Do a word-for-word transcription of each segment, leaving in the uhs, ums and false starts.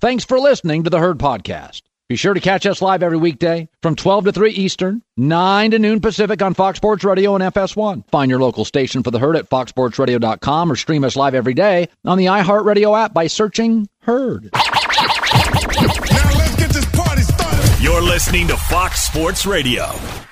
Thanks for listening to the Herd Podcast. Be sure to catch us live every weekday from twelve to three Eastern, nine to noon Pacific on Fox Sports Radio and F S one. Find your local station for the Herd at fox sports radio dot com or stream us live every day on the iHeartRadio app by searching Herd. Now let's get this party started. You're listening to Fox Sports Radio.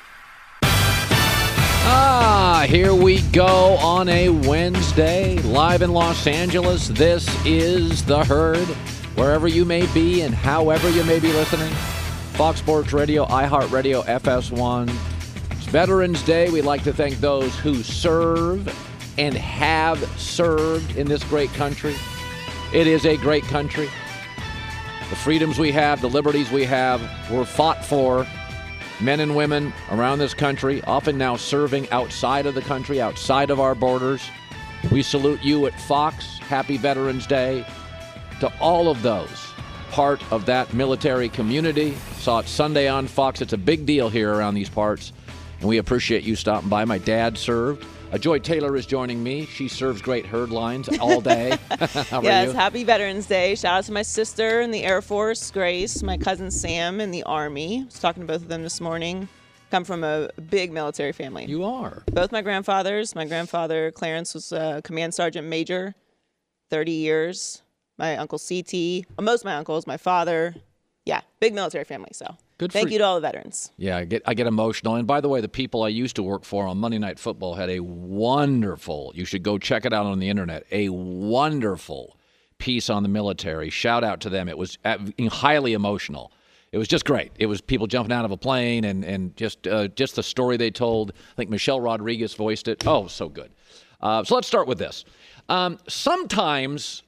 Ah, here we go on a Wednesday, live in Los Angeles. This is the Herd. Wherever you may be and however you may be listening, Fox Sports Radio, iHeartRadio, F S one. It's Veterans Day. We'd like to thank those who serve and have served in this great country. It is a great country. The freedoms we have, the liberties we have, were fought for. Men and women around this country, often now serving outside of the country, outside of our borders. We salute you at Fox. Happy Veterans Day to all of those part of that military community. Saw it Sunday on Fox. It's a big deal here around these parts, and we appreciate you stopping by. My dad served. Uh, Joy Taylor is joining me. She serves great herd lines all day. How yes, are you? Happy Veterans Day. Shout out to my sister in the Air Force, Grace, my cousin Sam in the Army. I was talking to both of them this morning. Come from a big military family. You are. Both my grandfathers. My grandfather, Clarence, was a command sergeant major, thirty years. My uncle C T, most of my uncles, my father. Yeah, big military family, so. Good Thank for you to all the veterans. Yeah, I get I get emotional. And by the way, the people I used to work for on Monday Night Football had a wonderful, you should go check it out on the internet, a wonderful piece on the military. Shout out to them. It was highly emotional. It was just great. It was people jumping out of a plane and, and just uh, just the story they told. I think Michelle Rodriguez voiced it. Oh, so good. Uh, so let's start with this. Um, sometimes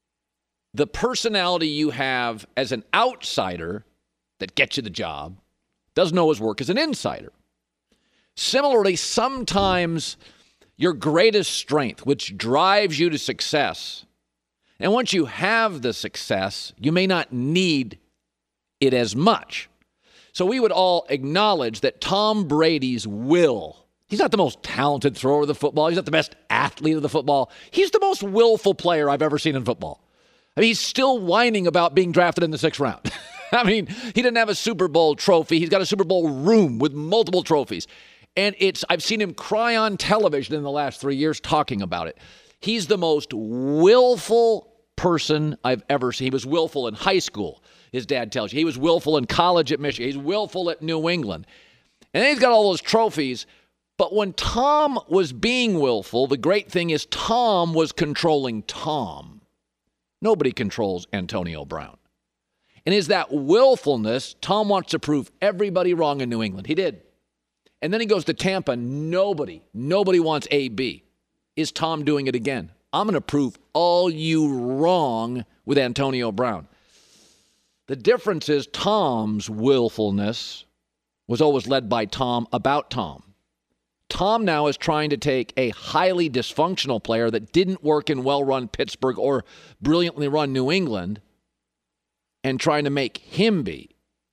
the personality you have as an outsider that gets you the job doesn't always work as an insider. Similarly, sometimes your greatest strength, which drives you to success, and once you have the success, you may not need it as much. So we would all acknowledge that Tom Brady's will, he's not the most talented thrower of the football, he's not the best athlete of the football, he's the most willful player I've ever seen in football. I mean, he's still whining about being drafted in the sixth round. I mean, he didn't have a Super Bowl trophy. He's got a Super Bowl room with multiple trophies. And it's I've seen him cry on television in the last three years talking about it. He's the most willful person I've ever seen. He was willful in high school, his dad tells you. He was willful in college at Michigan. He's willful at New England. And then he's got all those trophies. But when Tom was being willful, the great thing is Tom was controlling Tom. Nobody controls Antonio Brown. And is that willfulness, Tom wants to prove everybody wrong in New England. He did. And then he goes to Tampa. Nobody, nobody wants A B. Is Tom doing it again? I'm going to prove all you wrong with Antonio Brown. The difference is Tom's willfulness was always led by Tom about Tom. Tom now is trying to take a highly dysfunctional player that didn't work in well-run Pittsburgh or brilliantly run New England and trying to make him be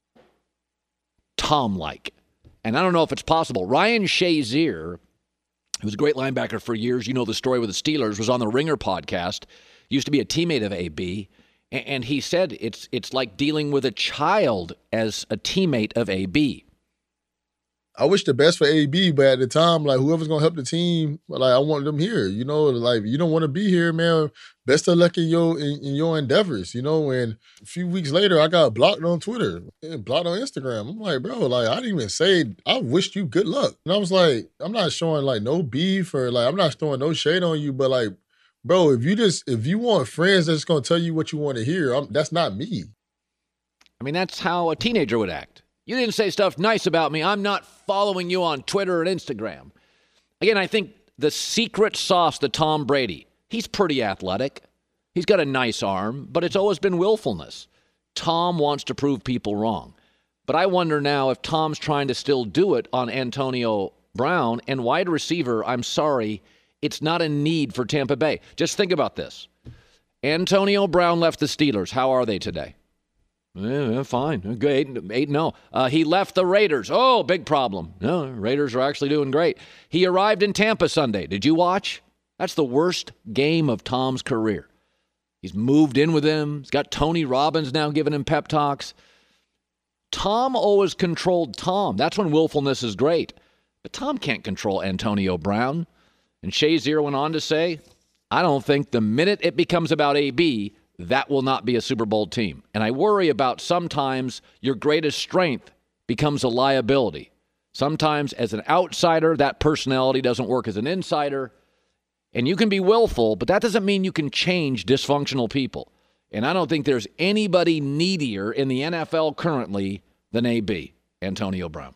Tom-like. And I don't know if it's possible. Ryan Shazier, who was a great linebacker for years, you know the story with the Steelers, was on the Ringer podcast, used to be a teammate of A B, and he said it's it's like dealing with a child as a teammate of A B. I wish the best for A B, but at the time, like, whoever's going to help the team, like, I want them here. You know, like, you don't want to be here, man. Best of luck in your in, in your endeavors, you know. And a few weeks later, I got blocked on Twitter and blocked on Instagram. I'm like, bro, like, I didn't even say, I wished you good luck. And I was like, I'm not showing, like, no beef or, like, I'm not throwing no shade on you, but, like, bro, if you just, if you want friends that's going to tell you what you want to hear, I'm, that's not me. I mean, that's how a teenager would act. You didn't say stuff nice about me. I'm not following you on Twitter and Instagram. Again, I think the secret sauce to Tom Brady, he's pretty athletic. He's got a nice arm, but it's always been willfulness. Tom wants to prove people wrong. But I wonder now if Tom's trying to still do it on Antonio Brown and wide receiver. I'm sorry, it's not a need for Tampa Bay. Just think about this. Antonio Brown left the Steelers. How are they today? Yeah, fine. Good. Eight, eight no. Uh, he left the Raiders. Oh, big problem. No, Raiders are actually doing great. He arrived in Tampa Sunday. Did you watch? That's the worst game of Tom's career. He's moved in with him. He's got Tony Robbins now giving him pep talks. Tom always controlled Tom. That's when willfulness is great. But Tom can't control Antonio Brown. And Shazier went on to say, I don't think the minute it becomes about A B, that will not be a Super Bowl team. And I worry about sometimes your greatest strength becomes a liability. Sometimes as an outsider, that personality doesn't work as an insider. And you can be willful, but that doesn't mean you can change dysfunctional people. And I don't think there's anybody needier in the N F L currently than A B, Antonio Brown.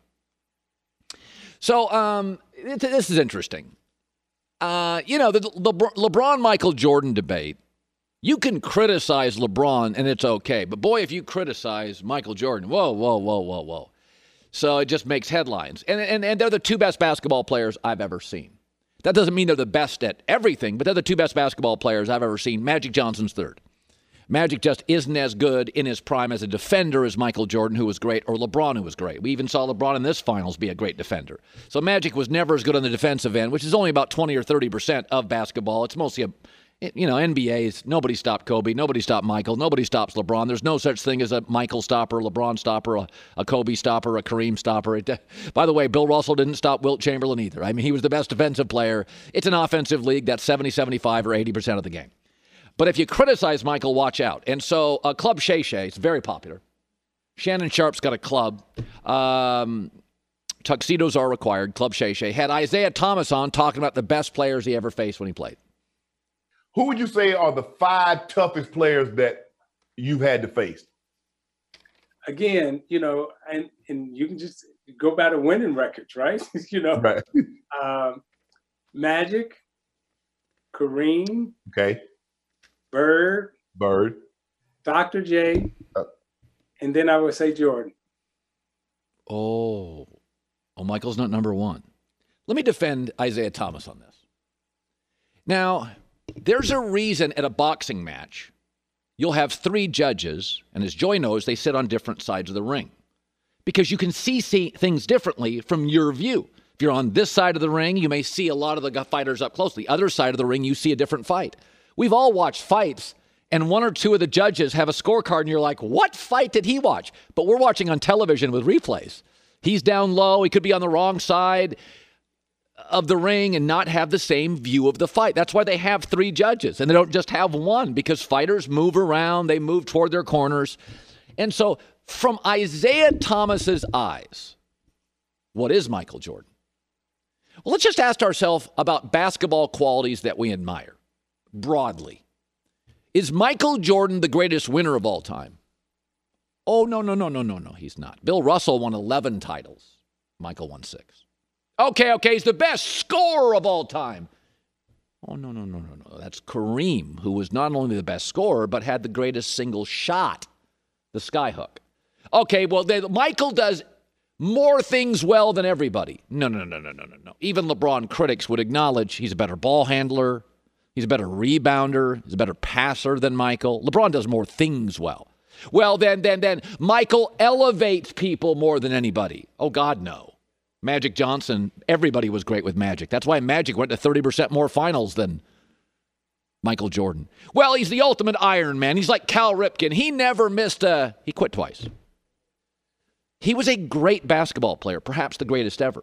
So um, it, this is interesting. Uh, you know, the, the LeBron-Michael Jordan debate, you can criticize LeBron and it's okay. But boy, if you criticize Michael Jordan, whoa, whoa, whoa, whoa, whoa. So it just makes headlines. And, and, and they're the two best basketball players I've ever seen. That doesn't mean they're the best at everything, but they're the two best basketball players I've ever seen. Magic Johnson's third. Magic just isn't as good in his prime as a defender as Michael Jordan, who was great, or LeBron, who was great. We even saw LeBron in this finals be a great defender. So Magic was never as good on the defensive end, which is only about twenty or thirty percent of basketball. It's mostly a, you know, N B A's. Nobody stopped Kobe. Nobody stopped Michael. Nobody stops LeBron. There's no such thing as a Michael stopper, LeBron stopper, a, a Kobe stopper, a Kareem stopper. It, by the way, Bill Russell didn't stop Wilt Chamberlain either. I mean, he was the best defensive player. It's an offensive league. That's seventy, seventy-five, or eighty percent of the game. But if you criticize Michael, watch out. And so uh, Club Shay Shay, it's very popular. Shannon Sharp's got a club. Um, tuxedos are required. Club Shay Shay had Isaiah Thomas on talking about the best players he ever faced when he played. Who would you say are the five toughest players that you've had to face? Again, you know, and, and you can just go by the winning records, right? you know, right. um, Magic, Kareem. Okay. Bird, Bird, Doctor J, uh, and then I would say Jordan. Oh, oh, Michael's not number one. Let me defend Isaiah Thomas on this. Now, there's a reason at a boxing match you'll have three judges, and as Joy knows, they sit on different sides of the ring because you can see, see things differently from your view. If you're on this side of the ring, you may see a lot of the fighters up close. The other side of the ring, you see a different fight. We've all watched fights, and one or two of the judges have a scorecard, and you're like, what fight did he watch? But we're watching on television with replays. He's down low. He could be on the wrong side of the ring and not have the same view of the fight. That's why they have three judges, and they don't just have one because fighters move around. They move toward their corners. And so from Isaiah Thomas's eyes, what is Michael Jordan? Well, let's just ask ourselves about basketball qualities that we admire. Broadly, is Michael Jordan the greatest winner of all time? Oh, no, no, no, no, no, no, he's not. Bill Russell won eleven titles. Michael won six. Okay, okay, he's the best scorer of all time. Oh, no, no, no, no, no. That's Kareem, who was not only the best scorer, but had the greatest single shot, the skyhook. Okay, well, they, Michael does more things well than everybody. No, no, no, no, no, no, no. Even LeBron critics would acknowledge he's a better ball handler. He's a better rebounder. He's a better passer than Michael. LeBron does more things well. Well, then, then, then, Michael elevates people more than anybody. Oh, God, no. Magic Johnson, everybody was great with Magic. That's why Magic went to thirty percent more finals than Michael Jordan. Well, he's the ultimate Iron Man. He's like Cal Ripken. He never missed a... He quit twice. He was a great basketball player, perhaps the greatest ever.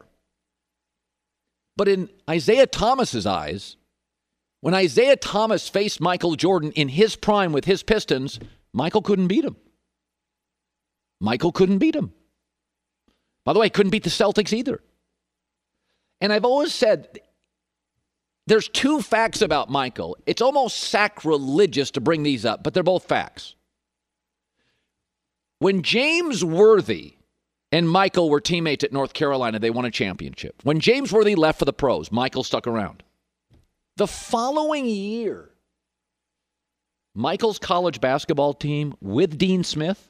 But in Isaiah Thomas's eyes... When Isaiah Thomas faced Michael Jordan in his prime with his Pistons, Michael couldn't beat him. Michael couldn't beat him. By the way, couldn't beat the Celtics either. And I've always said there's two facts about Michael. It's almost sacrilegious to bring these up, but they're both facts. When James Worthy and Michael were teammates at North Carolina, they won a championship. When James Worthy left for the pros, Michael stuck around. The following year, Michael's college basketball team with Dean Smith,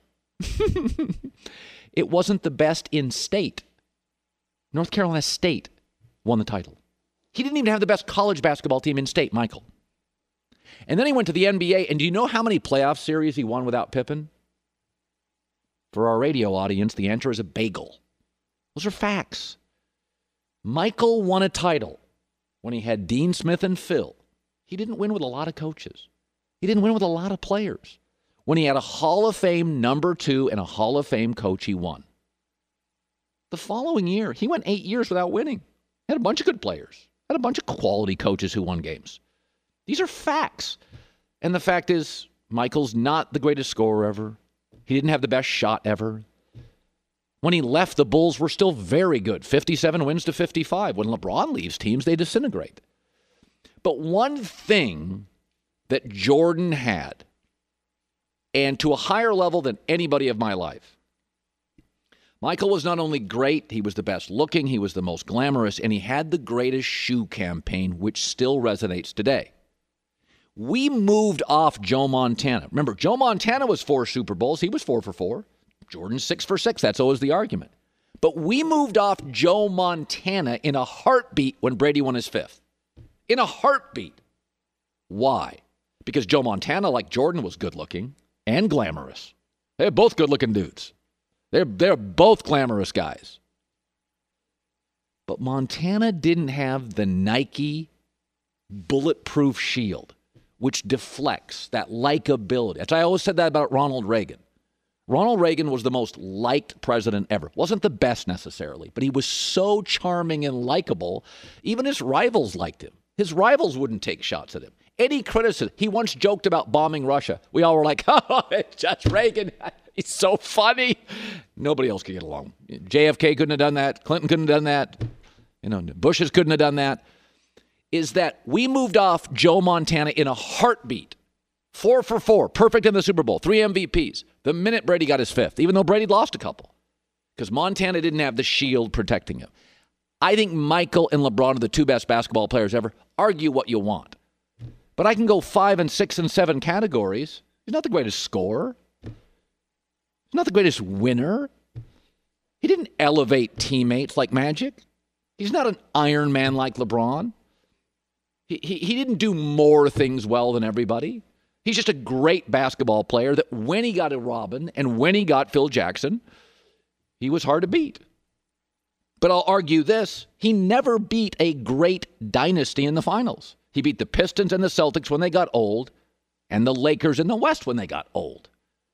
it wasn't the best in state. North Carolina State won the title. He didn't even have the best college basketball team in state, Michael. And then he went to the N B A, and do you know how many playoff series he won without Pippen? For our radio audience, the answer is a bagel. Those are facts. Michael won a title when he had Dean Smith and Phil. He didn't win with a lot of coaches. He didn't win with a lot of players. When he had a Hall of Fame number two and a Hall of Fame coach, he won. The following year, he went eight years without winning. Had a bunch of good players. Had a bunch of quality coaches who won games. These are facts. And the fact is, Michael's not the greatest scorer ever. He didn't have the best shot ever. When he left, the Bulls were still very good. fifty-seven wins to fifty-five. When LeBron leaves teams, they disintegrate. But one thing that Jordan had, and to a higher level than anybody of my life, Michael was not only great, he was the best looking, he was the most glamorous, and he had the greatest shoe campaign, which still resonates today. We moved off Joe Montana. Remember, Joe Montana was four Super Bowls. He was four for four. Jordan's six for six. That's always the argument. But we moved off Joe Montana in a heartbeat when Brady won his fifth. In a heartbeat. Why? Because Joe Montana, like Jordan, was good-looking and glamorous. They're both good-looking dudes. They're, they're both glamorous guys. But Montana didn't have the Nike bulletproof shield, which deflects, that likability. That's, I always said that about Ronald Reagan. Ronald Reagan was the most liked president ever. Wasn't the best necessarily, but he was so charming and likable, even his rivals liked him. His rivals wouldn't take shots at him. Any criticism, he once joked about bombing Russia. We all were like, oh, it's just Reagan. He's so funny. Nobody else could get along. J F K couldn't have done that. Clinton couldn't have done that. You know, Bushes couldn't have done that. Is that we moved off Joe Montana in a heartbeat. Four for four, perfect in the Super Bowl, three M V Ps. The minute Brady got his fifth, even though Brady lost a couple, because Montana didn't have the shield protecting him. I think Michael and LeBron are the two best basketball players ever. Argue what you want. But I can go five and six and seven categories. He's not the greatest scorer. He's not the greatest winner. He didn't elevate teammates like Magic. He's not an Iron Man like LeBron. He, he, he didn't do more things well than everybody. He's just a great basketball player that when he got a Robin and when he got Phil Jackson, he was hard to beat. But I'll argue this, he never beat a great dynasty in the finals. He beat the Pistons and the Celtics when they got old and the Lakers in the West when they got old.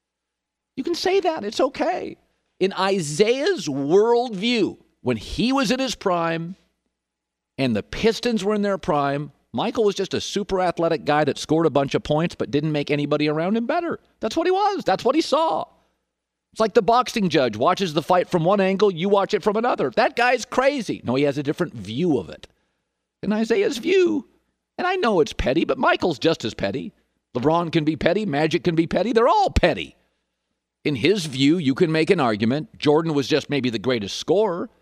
You can say that. It's okay. In Isaiah's worldview, when he was in his prime and the Pistons were in their prime, Michael was just a super athletic guy that scored a bunch of points but didn't make anybody around him better. That's what he was. That's what he saw. It's like the boxing judge watches the fight from one angle, you watch it from another. That guy's crazy. No, he has a different view of it. In Isaiah's view, and I know it's petty, but Michael's just as petty. LeBron can be petty. Magic can be petty. They're all petty. In his view, you can make an argument. Jordan was just maybe the greatest scorer,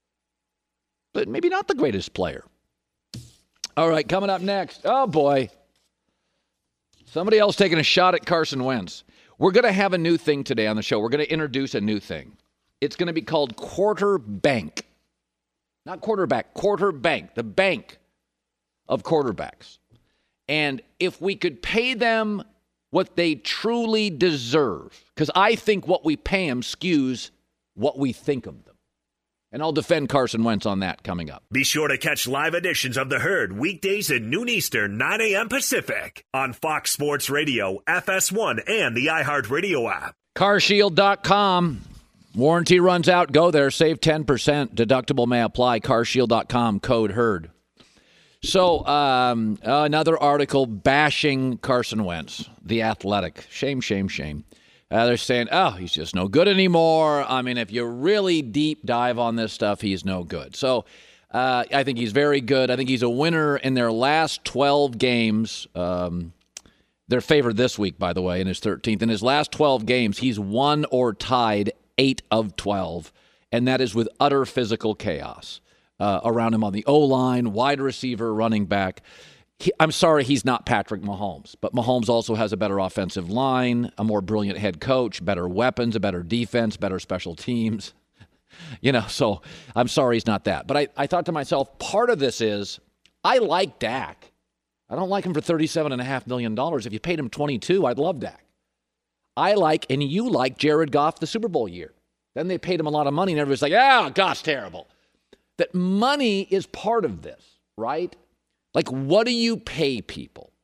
but maybe not the greatest player. All right, coming up next. Oh, boy. Somebody else taking a shot at Carson Wentz. We're going to have a new thing today on the show. We're going to introduce a new thing. It's going to be called Quarter Bank. Not quarterback, Quarter Bank, the bank of quarterbacks. And if we could pay them what they truly deserve, because I think what we pay them skews what we think of them. And I'll defend Carson Wentz on that coming up. Be sure to catch live editions of The Herd weekdays at noon Eastern, nine a.m. Pacific on Fox Sports Radio, F S one, and the iHeartRadio app. car shield dot com. Warranty runs out. Go there. Save ten percent. Deductible may apply. car shield dot com. Code HERD. So um, another article bashing Carson Wentz, The Athletic. Shame, shame, shame. Uh, they're saying, oh, he's just no good anymore. I mean, if you really deep dive on this stuff, he's no good. So uh, I think he's very good. I think he's a winner in their last twelve games. Um, they're favored this week, by the way, in his thirteenth. In his last twelve games, he's won or tied eight of twelve, and that is with utter physical chaos uh, around him on the O-line, wide receiver, running back. He, I'm sorry he's not Patrick Mahomes, but Mahomes also has a better offensive line, a more brilliant head coach, better weapons, a better defense, better special teams. You know, so I'm sorry he's not that. But I, I thought to myself, part of this is I like Dak. I don't like him for thirty-seven point five million dollars. If you paid him twenty-two, I'd love Dak. I like, and you like, Jared Goff the Super Bowl year. Then they paid him a lot of money, and everybody's like, oh, Goff's terrible. That money is part of this, right? Like, what do you pay people?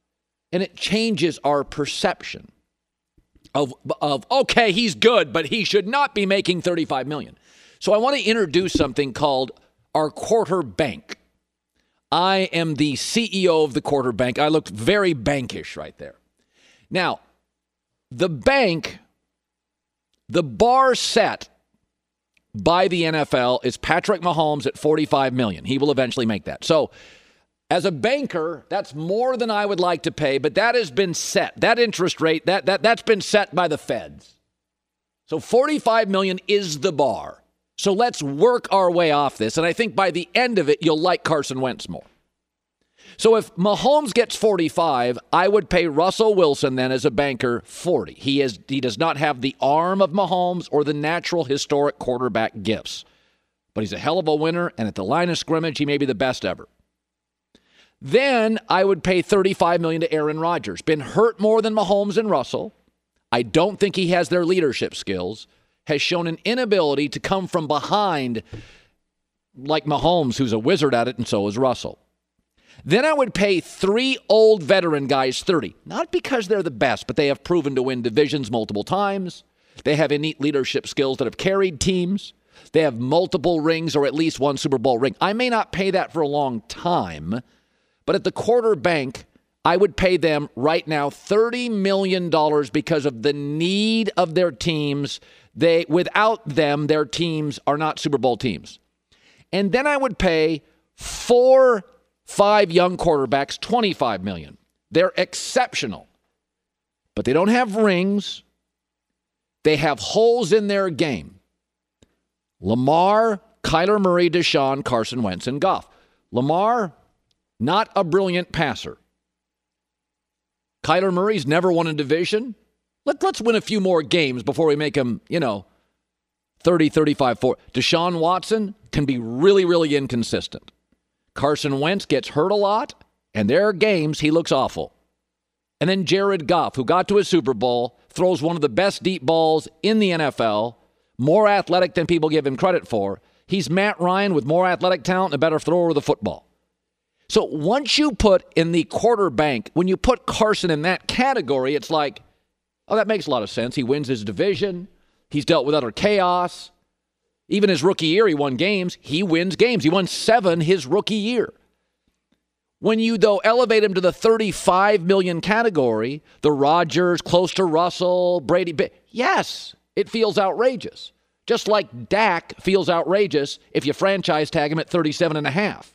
And it changes our perception of, of, okay, he's good, but he should not be making thirty-five million dollars. So I want to introduce something called our quarter bank. I am the C E O of the quarter bank. I looked very bankish right there. Now, the bank, the bar set by the N F L is Patrick Mahomes at forty-five million dollars. He will eventually make that. So as a banker, that's more than I would like to pay, but that has been set. That interest rate, that that that's been set by the feds. So forty-five million dollars is the bar. So let's work our way off this. And I think by the end of it, you'll like Carson Wentz more. So if Mahomes gets forty-five, I would pay Russell Wilson then as a banker forty. He is he does not have the arm of Mahomes or the natural historic quarterback gifts. But he's a hell of a winner, and at the line of scrimmage, he may be the best ever. Then I would pay thirty-five million dollars to Aaron Rodgers. Been hurt more than Mahomes and Russell. I don't think he has their leadership skills. Has shown an inability to come from behind like Mahomes, who's a wizard at it, and so is Russell. Then I would pay three old veteran guys thirty. Not because they're the best, but they have proven to win divisions multiple times. They have innate leadership skills that have carried teams. They have multiple rings or at least one Super Bowl ring. I may not pay that for a long time, but at the quarter bank, I would pay them right now thirty million dollars because of the need of their teams. They, without them, their teams are not Super Bowl teams. And then I would pay four, five young quarterbacks twenty-five million dollars. They're exceptional, but they don't have rings. They have holes in their game. Lamar, Kyler Murray, Deshaun, Carson Wentz, and Goff. Lamar, not a brilliant passer. Kyler Murray's never won a division. Let, let's win a few more games before we make him, you know, thirty, thirty-five, forty. Deshaun Watson can be really, really inconsistent. Carson Wentz gets hurt a lot, and there are games he looks awful. And then Jared Goff, who got to a Super Bowl, throws one of the best deep balls in the N F L, more athletic than people give him credit for. He's Matt Ryan with more athletic talent and a better thrower of the football. So once you put in the quarter bank, when you put Carson in that category, it's like, oh, that makes a lot of sense. He wins his division. He's dealt with utter chaos. Even his rookie year, he won games. He wins games. He won seven his rookie year. When you, though, elevate him to the thirty-five million category, the Rodgers, close to Russell, Brady, yes, it feels outrageous. Just like Dak feels outrageous if you franchise tag him at thirty-seven and a half.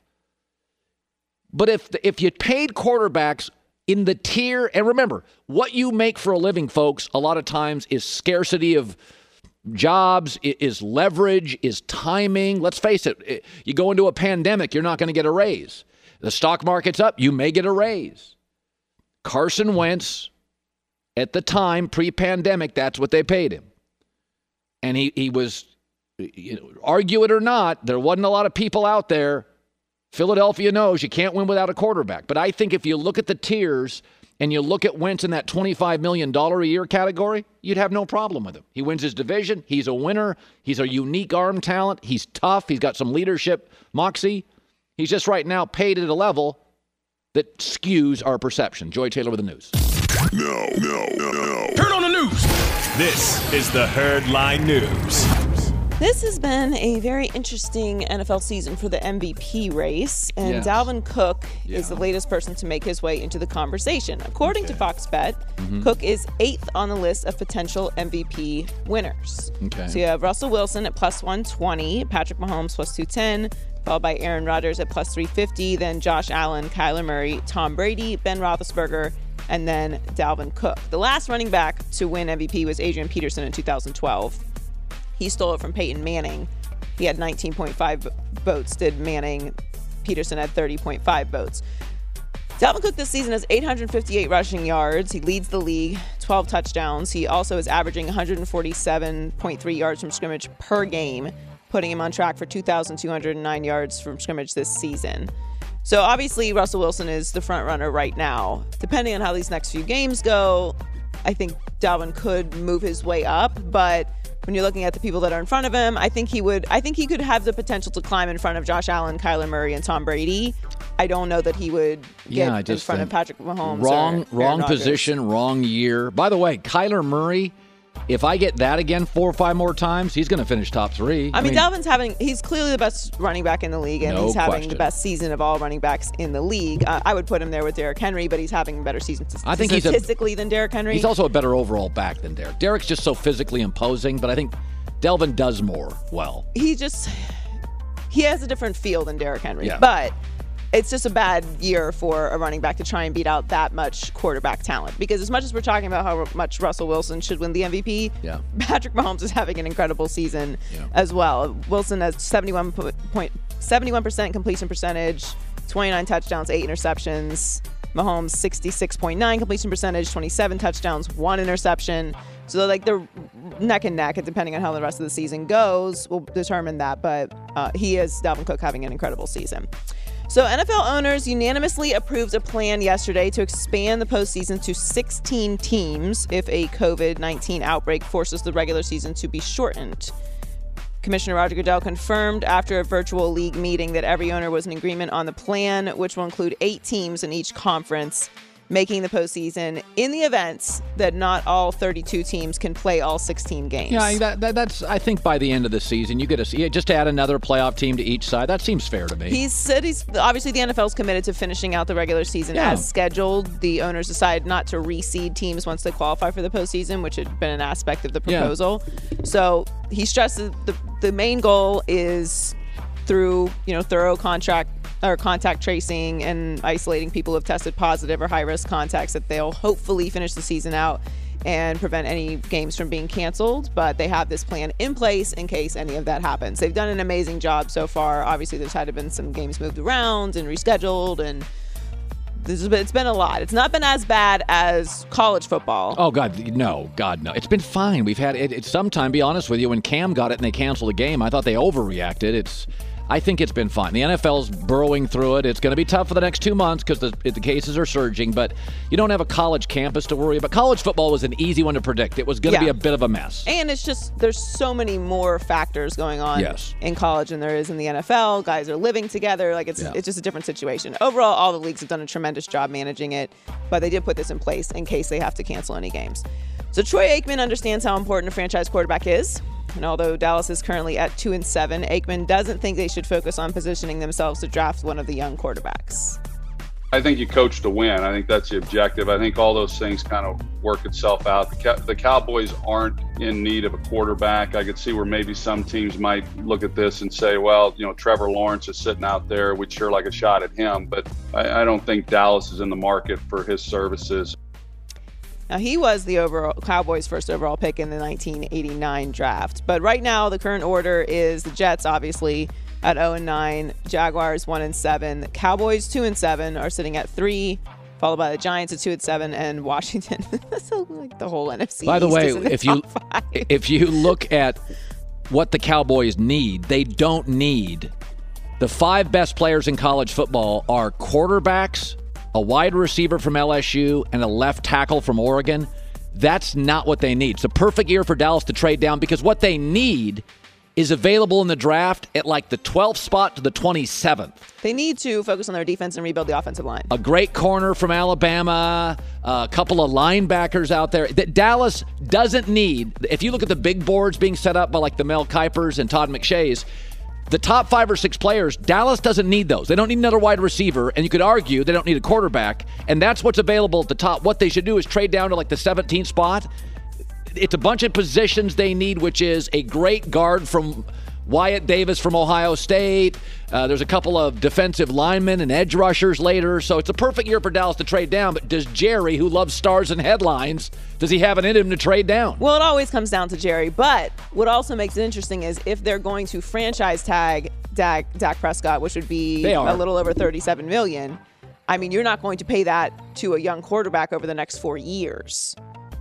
But if if you paid quarterbacks in the tier, and remember, what you make for a living, folks, a lot of times is scarcity of jobs, is leverage, is timing. Let's face it, you go into a pandemic, you're not going to get a raise. The stock market's up, you may get a raise. Carson Wentz, at the time, pre-pandemic, that's what they paid him. And he, he was, you know, argue it or not, there wasn't a lot of people out there. Philadelphia knows you can't win without a quarterback. But I think if you look at the tiers and you look at Wentz in that twenty-five million dollars a year category, you'd have no problem with him. He wins his division. He's a winner. He's a unique arm talent. He's tough. He's got some leadership moxie. He's just right now paid at a level that skews our perception. Joy Taylor with the news. No, no, no, no. Turn on the news. This is the Herd Line News. This has been a very interesting N F L season for the M V P race, and Yes. Dalvin Cook Yeah. is the latest person to make his way into the conversation. According to Fox Bet, Mm-hmm. Cook is eighth on the list of potential M V P winners. Okay. So you have Russell Wilson at plus one twenty, Patrick Mahomes plus two ten, followed by Aaron Rodgers at plus three fifty, then Josh Allen, Kyler Murray, Tom Brady, Ben Roethlisberger, and then Dalvin Cook. The last running back to win M V P was Adrian Peterson in two thousand twelve. He stole it from Peyton Manning. He had nineteen point five votes, did Manning. Peterson had thirty point five votes. Dalvin Cook this season has eight hundred fifty-eight rushing yards. He leads the league, twelve touchdowns. He also is averaging one hundred forty-seven point three yards from scrimmage per game, putting him on track for two thousand two hundred nine yards from scrimmage this season. So obviously Russell Wilson is the front runner right now. Depending on how these next few games go, I think Dalvin could move his way up, but when you're looking at the people that are in front of him, I think he would. I think he could have the potential to climb in front of Josh Allen, Kyler Murray, and Tom Brady. I don't know that he would get Yeah, I just in front of think Patrick Mahomes. Wrong, or wrong Aaron Rodgers. position, wrong year. By the way, Kyler Murray, if I get that again four or five more times, he's going to finish top three. I mean, Dalvin's having, he's clearly the best running back in the league, and No he's having question. the best season of all running backs in the league. Uh, I would put him there with Derrick Henry, but he's having a better season I think he's a- statistically than Derrick Henry. He's also a better overall back than Derek. Derek's just so physically imposing, but I think Dalvin does more well. he just, he has a different feel than Derrick Henry. Yeah. But it's just a bad year for a running back to try and beat out that much quarterback talent. Because as much as we're talking about how much Russell Wilson should win the M V P, Yeah. Patrick Mahomes is having an incredible season Yeah. as well. Wilson has seventy-one point seventy-one percent completion percentage, twenty-nine touchdowns, eight interceptions. Mahomes sixty-six point nine completion percentage, twenty-seven touchdowns, one interception. So like they're neck and neck, and depending on how the rest of the season goes, will determine that. But uh, he is Dalvin Cook having an incredible season. So N F L owners unanimously approved a plan yesterday to expand the postseason to sixteen teams if a covid nineteen outbreak forces the regular season to be shortened. Commissioner Roger Goodell confirmed after a virtual league meeting that every owner was in agreement on the plan, which will include eight teams in each conference, making the postseason in the event that not all thirty-two teams can play all sixteen games. Yeah, that, that, that's. I think by the end of the season, you get to yeah, just add another playoff team to each side. That seems fair to me. He's said he's obviously the N F L is committed to finishing out the regular season Yeah. as scheduled. The owners decided not to reseed teams once they qualify for the postseason, which had been an aspect of the Yeah. proposal. So he stressed that the the main goal is through you know thorough contract or contact tracing and isolating people who have tested positive or high risk contacts, that they'll hopefully finish the season out and prevent any games from being canceled. But they have this plan in place in case any of that happens. They've done an amazing job so far. Obviously, there's had to been some games moved around and rescheduled, and this has been, it's been a lot. It's not been as bad as college football. Oh, God, no. God, no. It's been fine. We've had it. It's sometime, be honest with you, when Cam got it and they canceled the game, I thought they overreacted. It's. I think it's been fine. The N F L's burrowing through it. It's going to be tough for the next two months because the, the cases are surging, but you don't have a college campus to worry about. College football was an easy one to predict. It was going to Yeah. be a bit of a mess. And it's just, there's so many more factors going on Yes. in college than there is in the N F L. Guys are living together. Like, it's Yeah. it's just a different situation. Overall, all the leagues have done a tremendous job managing it, but they did put this in place in case they have to cancel any games. So Troy Aikman understands how important a franchise quarterback is. And although Dallas is currently at two and seven, Aikman doesn't think they should focus on positioning themselves to draft one of the young quarterbacks. I think you coach to win. I think that's the objective. I think all those things kind of work itself out. The, Cow- the Cowboys aren't in need of a quarterback. I could see where maybe some teams might look at this and say, well, you know, Trevor Lawrence is sitting out there. We'd sure like a shot at him. But I, I don't think Dallas is in the market for his services. Now, he was the overall Cowboys' first overall pick in the nineteen eighty-nine draft. But right now, the current order is the Jets, obviously, at oh and nine, Jaguars one and seven, Cowboys two and seven are sitting at three, followed by the Giants at two and seven, and Washington. So like the whole N F C. By the East way, is in the if you top five. if you look at what the Cowboys need, they don't need the five best players in college football are quarterbacks, a wide receiver from L S U, and a left tackle from Oregon. That's not what they need. It's a perfect year for Dallas to trade down because what they need is available in the draft at like the twelfth spot to the twenty-seventh. They need to focus on their defense and rebuild the offensive line. A great corner from Alabama, a couple of linebackers out there. That Dallas doesn't need. If you look at the big boards being set up by like the Mel Kipers and Todd McShays, the top five or six players, Dallas doesn't need those. They don't need another wide receiver, and you could argue they don't need a quarterback, and that's what's available at the top. What they should do is trade down to like the seventeenth spot. It's a bunch of positions they need, which is a great guard from Wyatt Davis from Ohio State. Uh, there's a couple of defensive linemen and edge rushers later. So it's a perfect year for Dallas to trade down. But does Jerry, who loves stars and headlines, does he have it in him to trade down? Well, it always comes down to Jerry. But what also makes it interesting is if they're going to franchise tag Dak, Dak Prescott, which would be They are. a little over thirty-seven million dollars, I mean, you're not going to pay that to a young quarterback over the next four years.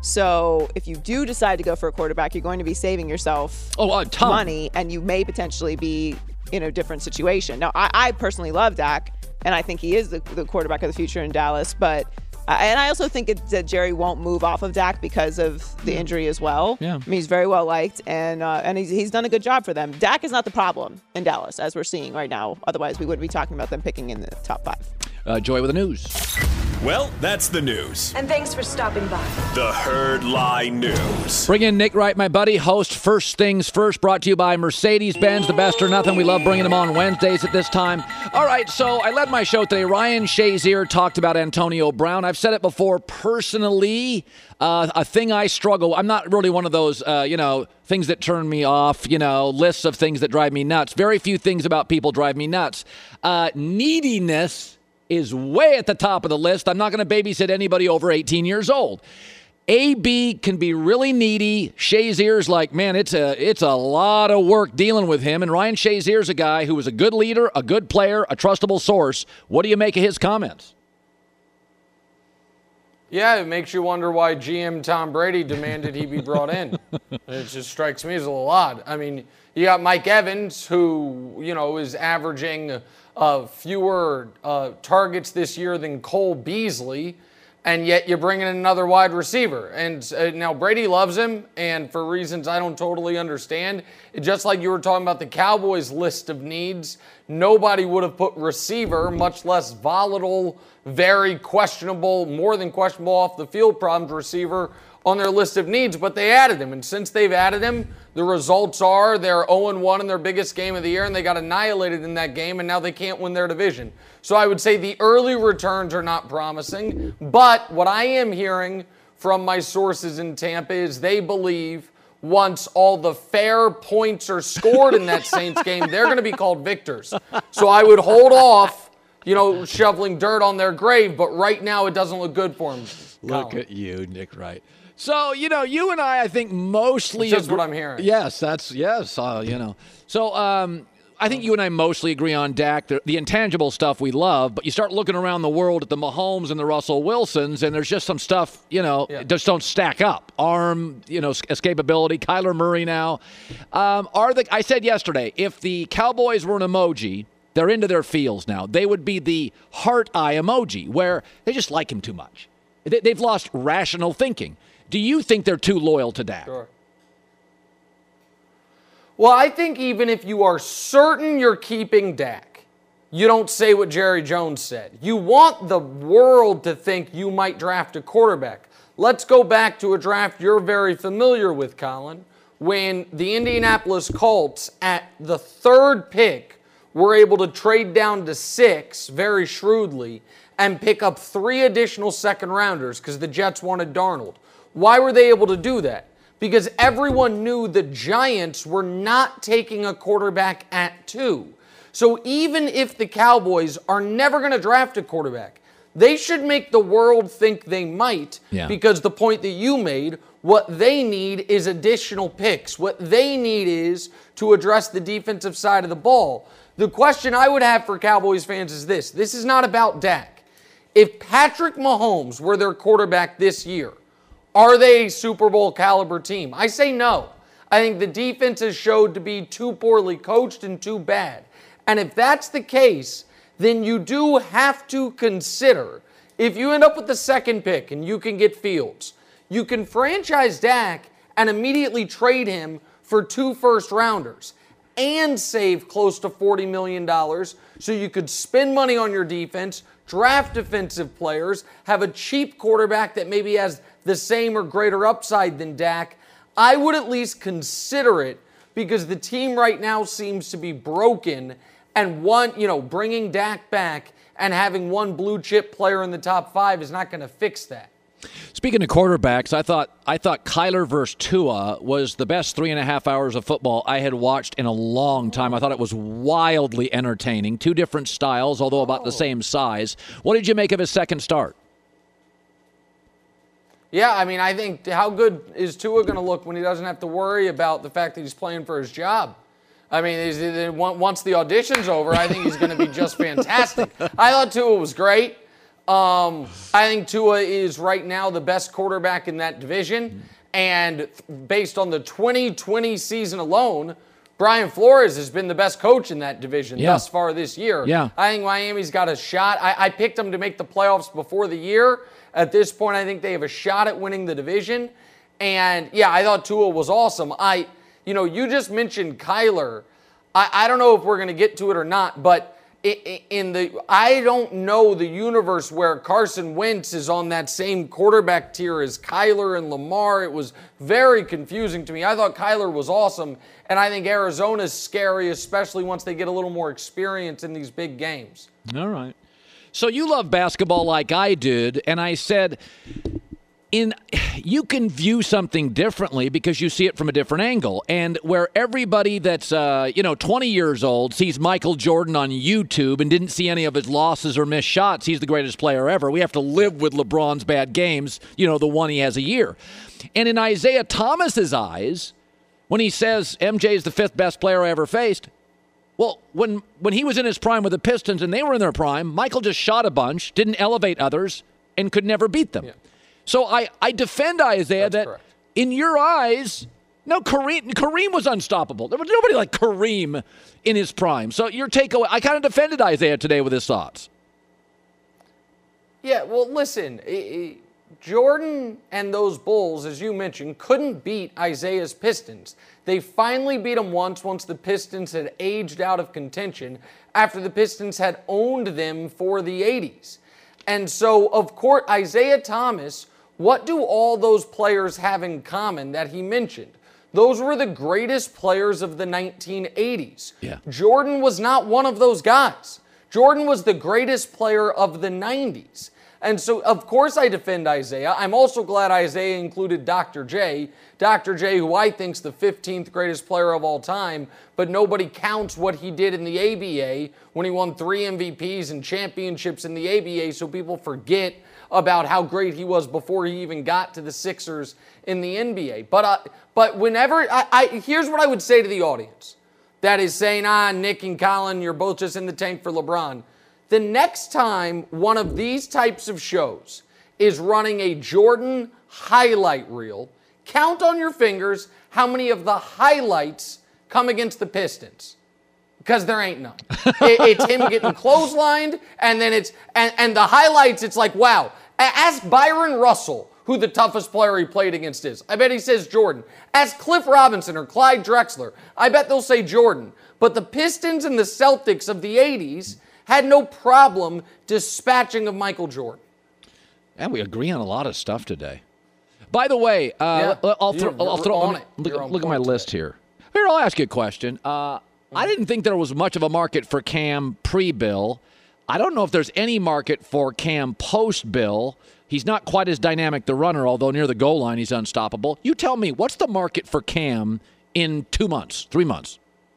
So if you do decide to go for a quarterback, you're going to be saving yourself Oh, a ton. money, and you may potentially be in a different situation. Now, I, I personally love Dak, and I think he is the, the quarterback of the future in Dallas, but And I also think it's that Jerry won't move off of Dak because of the injury as well. Yeah. I mean, he's very well liked, and uh, and he's, he's done a good job for them. Dak is not the problem in Dallas, as we're seeing right now. Otherwise, we wouldn't be talking about them picking in the top five. Uh, Joy with the news. Well, that's the news. And thanks for stopping by. The Herd Lie News. Bring in Nick Wright, my buddy, host First Things First, brought to you by Mercedes-Benz, the best or nothing. We love bringing them on Wednesdays at this time. All right, so I led my show today. Ryan Shazier talked about Antonio Brown. I've said it before, personally, uh, a thing I struggle. I'm not really one of those, uh, you know, things that turn me off, you know, lists of things that drive me nuts. Very few things about people drive me nuts. Uh, neediness is way at the top of the list. I'm not going to babysit anybody over eighteen years old. A B can be really needy. Shazier's like, man, it's a it's a lot of work dealing with him. And Ryan Shazier's a guy who is a good leader, a good player, a trustable source. What do you make of his comments? Yeah, it makes you wonder why G M Tom Brady demanded he be brought in. It just strikes me as a little odd. I mean, you got Mike Evans, who, you know, is averaging uh, fewer uh, targets this year than Cole Beasley, and yet you're bringing in another wide receiver. And uh, now Brady loves him, and for reasons I don't totally understand, just like you were talking about the Cowboys' list of needs, nobody would have put receiver, much less volatile, very questionable, more than questionable off the field problems receiver on their list of needs, but they added him. And since they've added him, the results are they're oh and one in their biggest game of the year, and they got annihilated in that game, and now they can't win their division. So I would say the early returns are not promising, but what I am hearing from my sources in Tampa is they believe once all the fair points are scored in that Saints game, they're going to be called victors. So I would hold off, you know, shoveling dirt on their grave, but right now it doesn't look good for them. Look at you, Nick Wright. So, you know, you and I, I think mostly... That's agree- what I'm hearing. Yes, that's, yes, uh, you know. So, um, I think you and I mostly agree on Dak, the, the intangible stuff we love, but you start looking around the world at the Mahomes and the Russell Wilsons, and there's just some stuff, you know, Yeah. just don't stack up. Arm, you know, escapability, Kyler Murray now. Um, are the I said yesterday, if the Cowboys were an emoji, they're into their feels now. They would be the heart eye emoji, where they just like him too much. They, they've lost rational thinking. Do you think they're too loyal to Dak? Sure. Well, I think even if you are certain you're keeping Dak, you don't say what Jerry Jones said. You want the world to think you might draft a quarterback. Let's go back to a draft you're very familiar with, Colin, when the Indianapolis Colts at the third pick were able to trade down to six very shrewdly and pick up three additional second rounders because the Jets wanted Darnold. Why were they able to do that? Because everyone knew the Giants were not taking a quarterback at two. So even if the Cowboys are never going to draft a quarterback, they should make the world think they might, Yeah. because the point that you made, what they need is additional picks. What they need is to address the defensive side of the ball. The question I would have for Cowboys fans is this. This is not about Dak. If Patrick Mahomes were their quarterback this year, are they a Super Bowl caliber team? I say no. I think the defense has showed to be too poorly coached and too bad. And if that's the case, then you do have to consider, if you end up with the second pick and you can get Fields, you can franchise Dak and immediately trade him for two first rounders and save close to forty million dollars, so you could spend money on your defense, draft defensive players, have a cheap quarterback that maybe has the same or greater upside than Dak. I would at least consider it, because the team right now seems to be broken, and one, you know, bringing Dak back and having one blue chip player in the top five is not going to fix that. Speaking of quarterbacks, I thought I thought Kyler versus Tua was the best three and a half hours of football I had watched in a long time. I thought it was wildly entertaining. Two different styles, although about the same size. What did you make of his second start? Yeah, I mean, I think how good is Tua going to look when he doesn't have to worry about the fact that he's playing for his job? I mean, is it, once the audition's over, I think he's going to be just fantastic. I thought Tua was great. Um, I think Tua is right now the best quarterback in that division. And based on the twenty twenty season alone, Brian Flores has been the best coach in that division Yeah. thus far this year. Yeah. I think Miami's got a shot. I, I picked them to make the playoffs before the year. At this point, I think they have a shot at winning the division. And, yeah, I thought Tua was awesome. I, you know, you just mentioned Kyler. I, I don't know if we're going to get to it or not, but in the I don't know the universe where Carson Wentz is on that same quarterback tier as Kyler and Lamar. It was very confusing to me. I thought Kyler was awesome, and I think Arizona's scary, especially once they get a little more experience in these big games. All right. So you love basketball like I did, and I said, in you can view something differently because you see it from a different angle. And where everybody that's uh, you know twenty years old sees Michael Jordan on YouTube and didn't see any of his losses or missed shots, he's the greatest player ever. We have to live with LeBron's bad games, you know, the one he has a year. And in Isaiah Thomas's eyes, when he says M J is the fifth best player I ever faced, well, when when he was in his prime with the Pistons and they were in their prime, Michael just shot a bunch, didn't elevate others, and could never beat them. Yeah. So I, I defend Isaiah That's that correct. in your eyes, no, Kareem, Kareem was unstoppable. There was nobody like Kareem in his prime. So your takeaway, I kind of defended Isaiah today with his thoughts. Yeah, well, listen, i- i- Jordan and those Bulls, as you mentioned, couldn't beat Isaiah's Pistons. They finally beat them once, once the Pistons had aged out of contention, after the Pistons had owned them for the eighties. And so, of course, Isaiah Thomas, what do all those players have in common that he mentioned? Those were the greatest players of the nineteen eighties. Yeah. Jordan was not one of those guys. Jordan was the greatest player of the nineties. And so, of course, I defend Isaiah. I'm also glad Isaiah included Doctor J. Doctor J, who I think is the fifteenth greatest player of all time, but nobody counts what he did in the A B A when he won three M V Ps and championships in the A B A, so people forget about how great he was before he even got to the Sixers in the N B A. But uh, but whenever, I, I here's what I would say to the audience that is saying, ah, Nick and Colin, you're both just in the tank for LeBron. The next time one of these types of shows is running a Jordan highlight reel, count on your fingers how many of the highlights come against the Pistons. Because there ain't none. it, it's him getting clotheslined, and then it's, and, and the highlights, it's like, wow. Ask Byron Russell who the toughest player he played against is. I bet he says Jordan. Ask Cliff Robinson or Clyde Drexler. I bet they'll say Jordan. But the Pistons and the Celtics of the eighties had no problem dispatching of Michael Jordan. And we agree on a lot of stuff today. By the way, uh, Yeah, I'll, I'll throw, you're I'll throw on look, it. look, You're on look at my point list today. here. Here, I'll ask you a question. Uh, I didn't think there was much of a market for Cam pre-Bill. I don't know if there's any market for Cam post-Bill. He's not quite as dynamic the runner, although near the goal line he's unstoppable. You tell me, what's the market for Cam in two months, three months?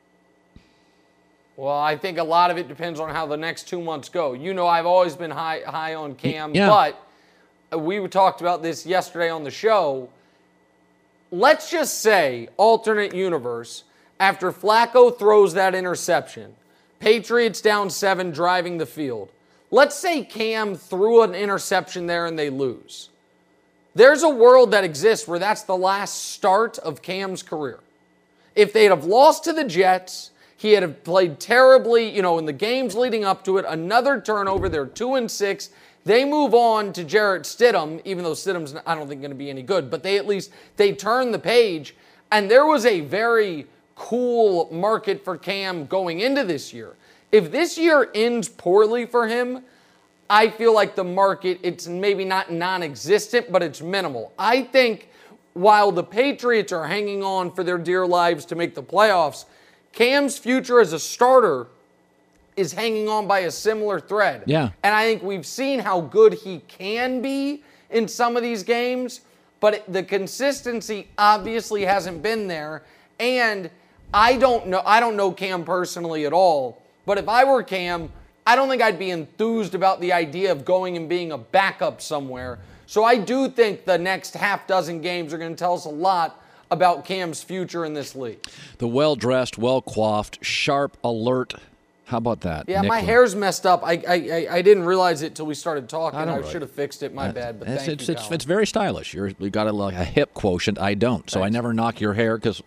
Well, I think a lot of it depends on how the next two months go. You know, I've always been high high on Cam, Yeah. but we talked about this yesterday on the show. Let's just say, alternate universe, after Flacco throws that interception, Patriots down seven driving the field. Let's say Cam threw an interception there and they lose. There's a world that exists where that's the last start of Cam's career. If they'd have lost to the Jets, he had have played terribly, you know, in the games leading up to it, another turnover, they're two and six. They move on to Jarrett Stidham, even though Stidham's, I don't think, going to be any good, but they at least, they turn the page, and there was a very cool market for Cam going into this year. If this year ends poorly for him, I feel like the market, it's maybe not non-existent, but it's minimal. I think while the Patriots are hanging on for their dear lives to make the playoffs, Cam's future as a starter is hanging on by a similar thread. Yeah. And I think we've seen how good he can be in some of these games, but it, the consistency obviously hasn't been there. And I don't know, I don't know Cam personally at all, but if I were Cam, I don't think I'd be enthused about the idea of going and being a backup somewhere. So I do think the next half dozen games are going to tell us a lot about Cam's future in this league. The well-dressed, well-coiffed, sharp, alert. How about that? Yeah, Nick my Lin- hair's messed up. I I, I, I didn't realize it till we started talking. I I, don't really. should have fixed it. My bad, but it's, thank it's, you, it's, Colin. it's very stylish. You're, you got a, like a hip quotient. I don't. So I Thanks. never knock your hair because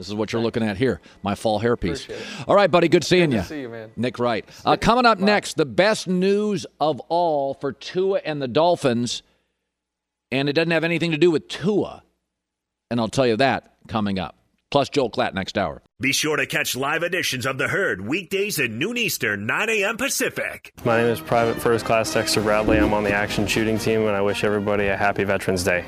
This is what you're looking at here, my fall hairpiece. Appreciate it. All right, buddy, good seeing Good you. to see you, man. Nick Wright. Uh, coming up next, the best news of all for Tua and the Dolphins, and it doesn't have anything to do with Tua, and I'll tell you that coming up. Plus Joel Klatt next hour. Be sure to catch live editions of The Herd weekdays at noon Eastern, nine a.m. Pacific. My name is Private First Class Dexter Bradley. I'm on the action shooting team, and I wish everybody a happy Veterans Day.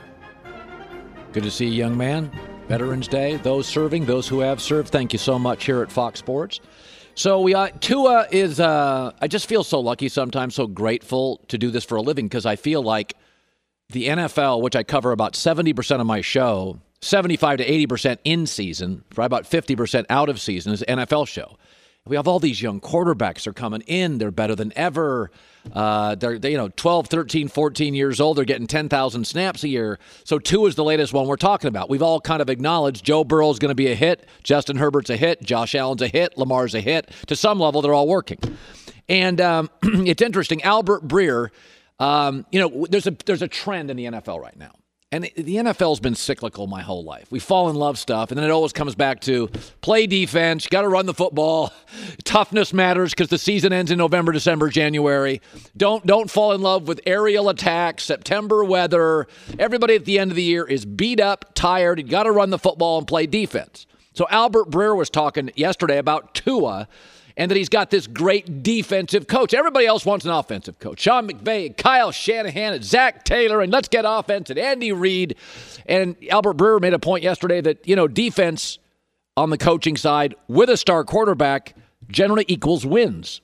Good to see you, young man. Veterans Day. Those serving, those who have served, thank you so much here at Fox Sports. So we uh, Tua is, uh, I just feel so lucky sometimes, so grateful to do this for a living, because I feel like the N F L, which I cover about seventy percent of my show, seventy-five to eighty percent in season, probably about fifty percent out of season, is an N F L show. We have all these young quarterbacks. They're coming in. They're better than ever. Uh, they're, they, you know, twelve, thirteen, fourteen years old. They're getting ten thousand snaps a year. So Tua is the latest one we're talking about. We've all kind of acknowledged Joe Burrow's going to be a hit. Justin Herbert's a hit. Josh Allen's a hit. Lamar's a hit. To some level, they're all working. And um, it's interesting. Albert Breer, um, you know, there's a there's a trend in the N F L right now. And the N F L's been cyclical my whole life. We fall in love stuff, and then it always comes back to play defense, got to run the football. Toughness matters because the season ends in November, December, January. Don't don't fall in love with aerial attacks, September weather. Everybody at the end of the year is beat up, tired. You got to run the football and play defense. So Albert Breer was talking yesterday about Tua, and that he's got this great defensive coach. Everybody else wants an offensive coach. Sean McVay, Kyle Shanahan, and Zach Taylor, and let's get offense, and Andy Reid. And Albert Breer made a point yesterday that, you know, defense on the coaching side with a star quarterback generally equals wins.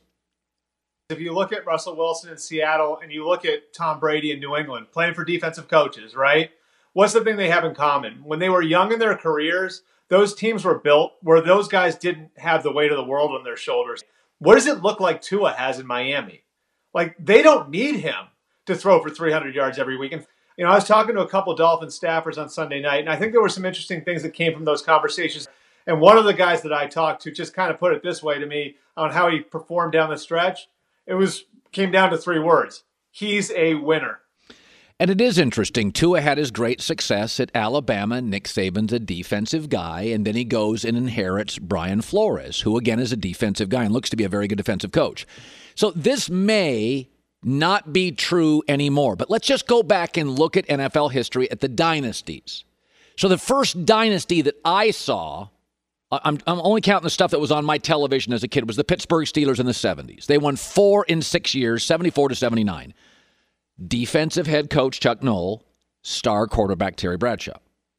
If you look at Russell Wilson in Seattle and you look at Tom Brady in New England, playing for defensive coaches, right? What's the thing they have in common? When they were young in their careers, those teams were built where those guys didn't have the weight of the world on their shoulders. What does it look like Tua has in Miami? Like, they don't need him to throw for three hundred yards every week. And, you know, I was talking to a couple Dolphins staffers on Sunday night, and I think there were some interesting things that came from those conversations. And one of the guys that I talked to just kind of put it this way to me on how he performed down the stretch. It was came down to three words. He's a winner. And it is interesting. Tua had his great success at Alabama. Nick Saban's a defensive guy, and then he goes and inherits Brian Flores, who, again, is a defensive guy and looks to be a very good defensive coach. So this may not be true anymore, but let's just go back and look at N F L history at the dynasties. So the first dynasty that I saw, I'm, I'm only counting the stuff that was on my television as a kid, was the Pittsburgh Steelers in the seventies. They won four in six years, seventy-four to seventy-nine. Defensive head coach Chuck Noll, star quarterback Terry Bradshaw.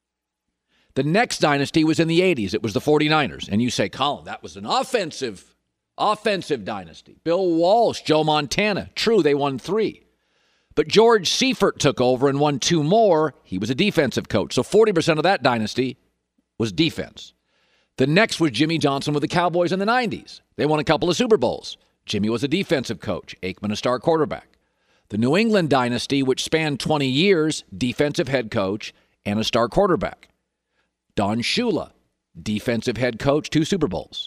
The next dynasty was in the eighties. It was the forty-niners. And you say, Colin, that was an offensive, offensive dynasty. Bill Walsh, Joe Montana. True, they won three. But George Seifert took over and won two more. He was a defensive coach. So forty percent of that dynasty was defense. The next was Jimmy Johnson with the Cowboys in the nineties. They won a couple of Super Bowls. Jimmy was a defensive coach. Aikman, a star quarterback. The New England dynasty, which spanned twenty years, defensive head coach and a star quarterback. Don Shula, defensive head coach, two Super Bowls.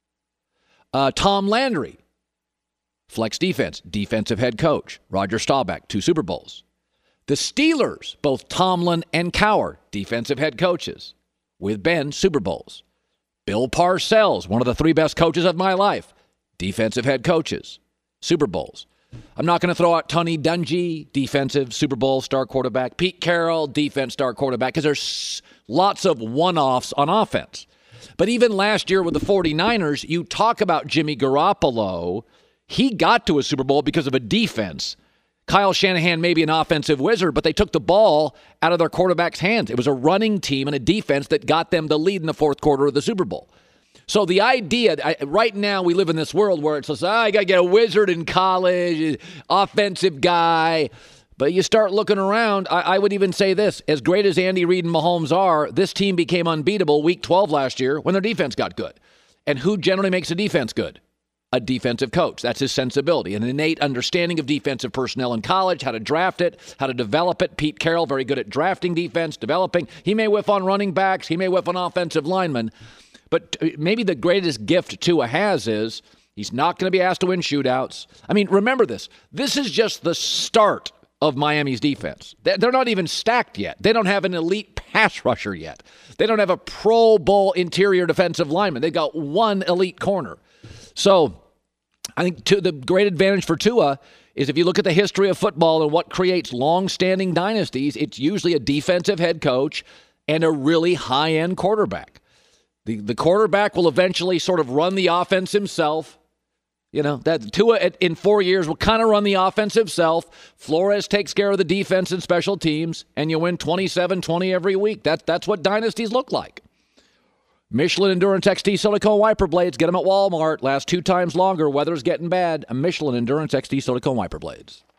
Uh, Tom Landry, flex defense, defensive head coach. Roger Staubach, two Super Bowls. The Steelers, both Tomlin and Cowher, defensive head coaches. With Ben, Super Bowls. Bill Parcells, one of the three best coaches of my life, defensive head coaches, Super Bowls. I'm not going to throw out Tony Dungy, defensive Super Bowl star quarterback. Pete Carroll, defense star quarterback, because there's lots of one-offs on offense. But even last year with the forty-niners, you talk about Jimmy Garoppolo. He got to a Super Bowl because of a defense. Kyle Shanahan may be an offensive wizard, but they took the ball out of their quarterback's hands. It was a running team and a defense that got them the lead in the fourth quarter of the Super Bowl. So the idea, I, right now we live in this world where it's like, oh, I got to get a wizard in college, offensive guy. But you start looking around, I, I would even say this, as great as Andy Reid and Mahomes are, this team became unbeatable week twelve last year when their defense got good. And who generally makes a defense good? A defensive coach. That's his sensibility, an innate understanding of defensive personnel in college, how to draft it, how to develop it. Pete Carroll, very good at drafting defense, developing. He may whiff on running backs. He may whiff on offensive linemen. But maybe the greatest gift Tua has is he's not going to be asked to win shootouts. I mean, remember this. This is just the start of Miami's defense. They're not even stacked yet. They don't have an elite pass rusher yet. They don't have a Pro Bowl interior defensive lineman. They got one elite corner. So I think to the great advantage for Tua is if you look at the history of football and what creates long-standing dynasties, it's usually a defensive head coach and a really high-end quarterback. The, the quarterback will eventually sort of run the offense himself. You know, that Tua in four years will kind of run the offense himself. Flores takes care of the defense and special teams, and you win twenty-seven twenty every week. That, that's what dynasties look like. Michelin Endurance X T Silicone Wiper Blades. Get them at Walmart. Last two times longer. Weather's getting bad. A Michelin Endurance X T Silicone Wiper Blades.